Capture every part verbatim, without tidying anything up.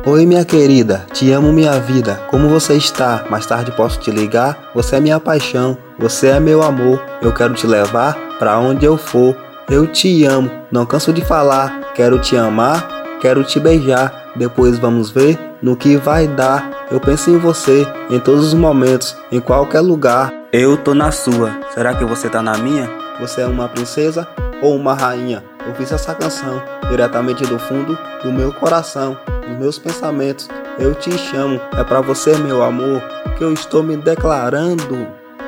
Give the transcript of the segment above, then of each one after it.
Oi, minha querida, te amo, minha vida, como você está? Mais tarde posso te ligar? Você é minha paixão, você é meu amor, eu quero te levar pra onde eu for. Eu te amo, não canso de falar, quero te amar, quero te beijar, depois vamos ver no que vai dar. Eu penso em você, em todos os momentos, em qualquer lugar. Eu tô na sua, será que você tá na minha? Você é uma princesa ou uma rainha? Eu fiz essa canção diretamente do fundo do meu coração, dos meus pensamentos. Eu te chamo, é pra você, meu amor, que eu estou me declarando.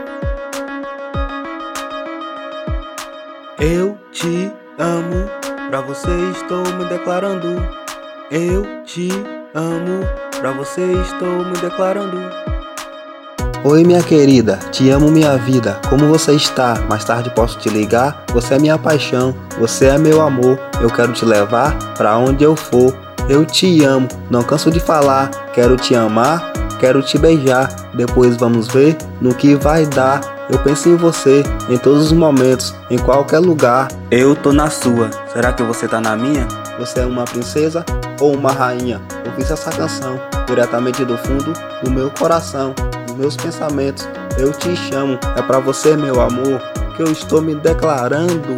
Eu te amo, pra você estou me declarando. Eu te amo, pra você estou me declarando. Oi, minha querida, te amo, minha vida, como você está? Mais tarde posso te ligar? Você é minha paixão, você é meu amor, eu quero te levar pra onde eu for. Eu te amo, não canso de falar, quero te amar, quero te beijar, depois vamos ver no que vai dar. Eu penso em você, em todos os momentos, em qualquer lugar. Eu tô na sua, será que você tá na minha? Você é uma princesa ou uma rainha? Eu fiz essa canção diretamente do fundo do meu coração, dos meus pensamentos. Eu te chamo, é pra você, meu amor, que eu estou me declarando.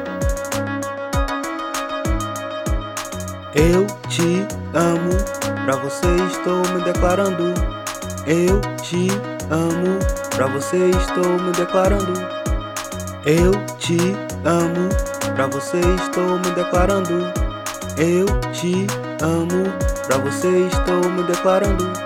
Eu te amo, pra você estou me declarando. Eu te amo, pra você estou me declarando. Eu te amo, pra você estou me declarando. Eu te amo, pra você estou me declarando.